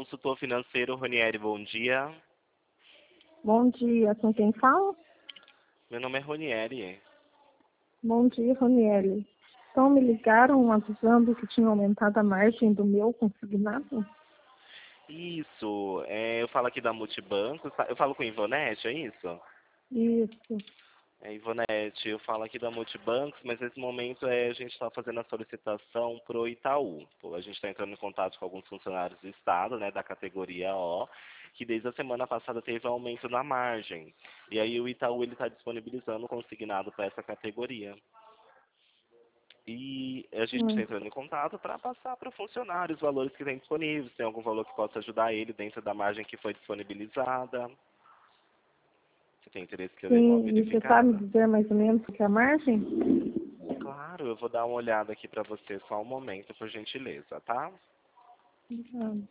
consultor financeiro, Ronieri, bom dia. Bom dia, com quem fala? Meu nome é Ronieri. Bom dia, Ronieri. Então, me ligaram avisando que tinha aumentado a margem do meu consignado? Isso, eu falo aqui da Multibanco, eu falo com Ivonete, é isso? Isso. Ivonete, eu falo aqui da Multibancos, mas nesse momento a gente está fazendo a solicitação para o Itaú. A gente está entrando em contato com alguns funcionários do Estado, né, da categoria O, que desde a semana passada teve aumento na margem. E aí o Itaú está disponibilizando o consignado para essa categoria. E a gente está entrando em contato para passar para o funcionário os valores que tem disponíveis, tem algum valor que possa ajudar ele dentro da margem que foi disponibilizada. Você tem interesse que eu dê uma Sim, e você sabe verificada? me dizer mais ou menos o que é a margem? Claro, eu vou dar uma olhada aqui para você só um momento, por gentileza, tá? Não.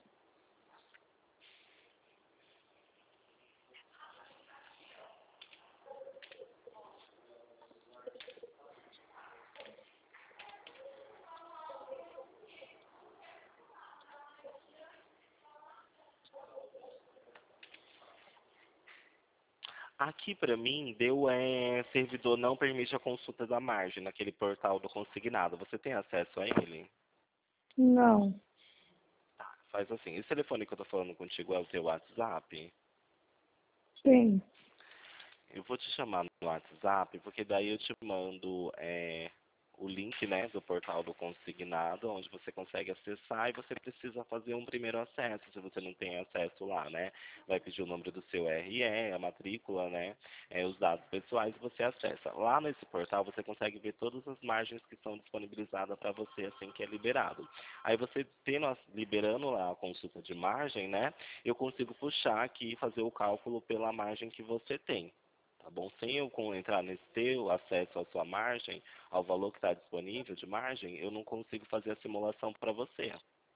Aqui para mim deu servidor não permite a consulta da margem naquele portal do consignado. Você tem acesso a ele? Não. Tá, faz assim. Esse telefone que eu tô falando contigo é o teu WhatsApp? Sim. Eu vou te chamar no WhatsApp, porque daí eu te mando o link, né, do portal do consignado, onde você consegue acessar e você precisa fazer um primeiro acesso, se você não tem acesso lá, né? Vai pedir o número do seu RE, a matrícula, né, os dados pessoais e você acessa. Lá nesse portal você consegue ver todas as margens que são disponibilizadas para você assim que é liberado. Aí você liberando lá a consulta de margem, né, eu consigo puxar aqui e fazer o cálculo pela margem que você tem. Tá bom? Sem eu entrar nesse teu acesso à sua margem, ao valor que está disponível de margem, eu não consigo fazer a simulação para você.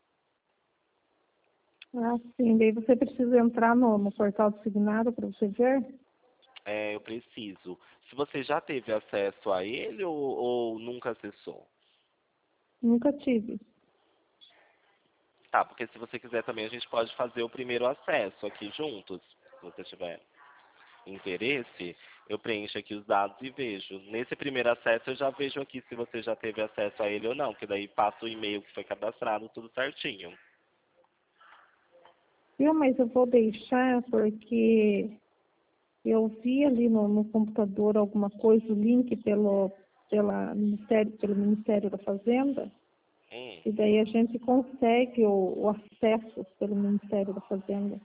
Ah, sim. Daí você precisa entrar no portal do signado para você ver? Eu preciso. Se você já teve acesso a ele ou nunca acessou? Nunca tive. Tá, porque se você quiser também a gente pode fazer o primeiro acesso aqui juntos, se você tiver interesse, eu preencho aqui os dados e vejo. Nesse primeiro acesso eu já vejo aqui se você já teve acesso a ele ou não, que daí passa o e-mail que foi cadastrado, tudo certinho. Mas eu vou deixar porque eu vi ali no computador alguma coisa, o link pelo Ministério da Fazenda, Hum. e daí a gente consegue o acesso pelo Ministério da Fazenda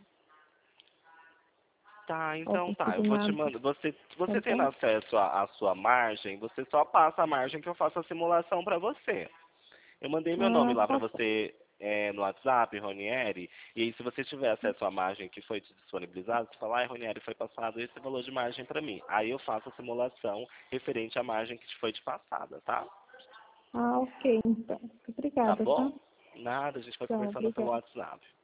Tá, ao então tá, eu vou te consignado, mandar. tá Você tendo bom? acesso à sua margem, você só passa a margem que eu faço a simulação para você. Eu mandei meu nome Ah, lá para tá bom. você no WhatsApp, Ronieri, e aí se você tiver acesso à margem que foi te disponibilizada, você fala, Ronieri, foi passado esse valor de margem para mim. Aí eu faço a simulação referente à margem que foi te passada, tá? Ah, ok, então. Tá Obrigada, tá? bom? Nada, a gente vai Tchau, conversando pelo obrigada. WhatsApp.